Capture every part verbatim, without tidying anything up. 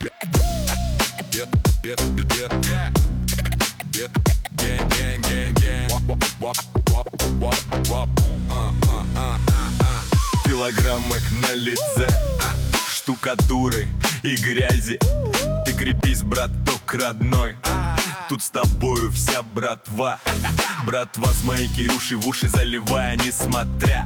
Килограммы на лице, штукатуры и грязи. Ты крепись, браток родной, тут с тобою вся братва. Братва с моей Кирюшей в уши заливая, несмотря.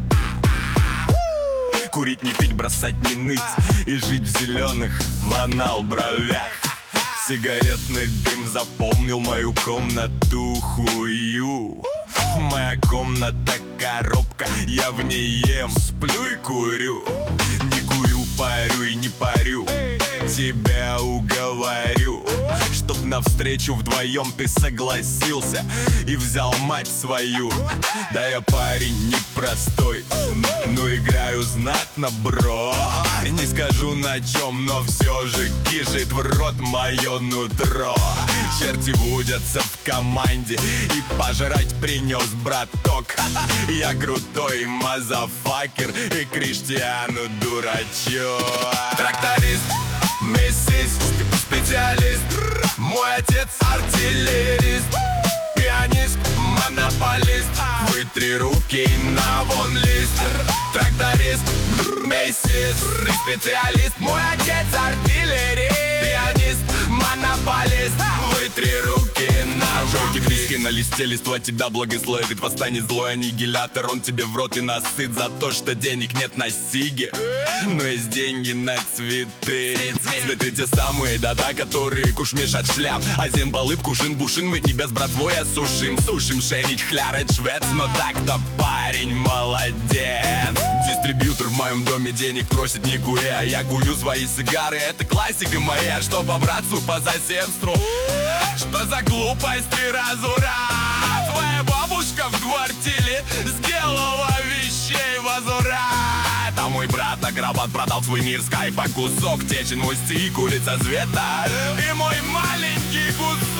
Курить, не пить, бросать, не ныть и жить в зеленых манал бровях. Сигаретный дым заполнил мою комнату хую. Моя комната коробка, я в ней ем, сплю и курю. Не курю, парю и не парю, тебя уговорю, чтоб навстречу вдвоем ты согласился и взял мать свою. Да я парень непростой, но играю знатно, бро. Не скажу на чем, но все же кишит в рот мое нутро. Черти водятся в команде и пожрать принес браток. Я крутой мазафакер и Криштиану дурачок. Тракторист, миссис, специалист, мой отец артиллерист, пианист, монополист, вытри руки на вон лист. Тракторист, миссис, специалист, мой отец артиллерист, пианист, монополист, вытри руки на жёлтик виски на листе, листва тебя благословит. Восстание злой аннигилятор, он тебе в рот и насыт за то, что денег нет на сиги, но есть деньги на цветы. Цветы те самые, да-да, которые кушмиш от шляп. Азин, балып, кушин, бушин, мы тебя с братвой осушим. Сушим, шерить, хлярать, швец, но так-то парень молодец. Дистрибьютор в моем доме денег просит не кури, а я курю свои сигары, это классика моя. Что по братству, по соседству, что за глупости разура. Твоя бабушка в квартире сделала вещей возврат. А мой брат акробат продал свой мир, скайпа кусок, течен мой стиль, курица цвета и мой маленький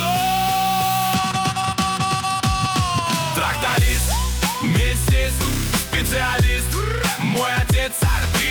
кусок. Тракторист, миссис, специалист, мой отец артист.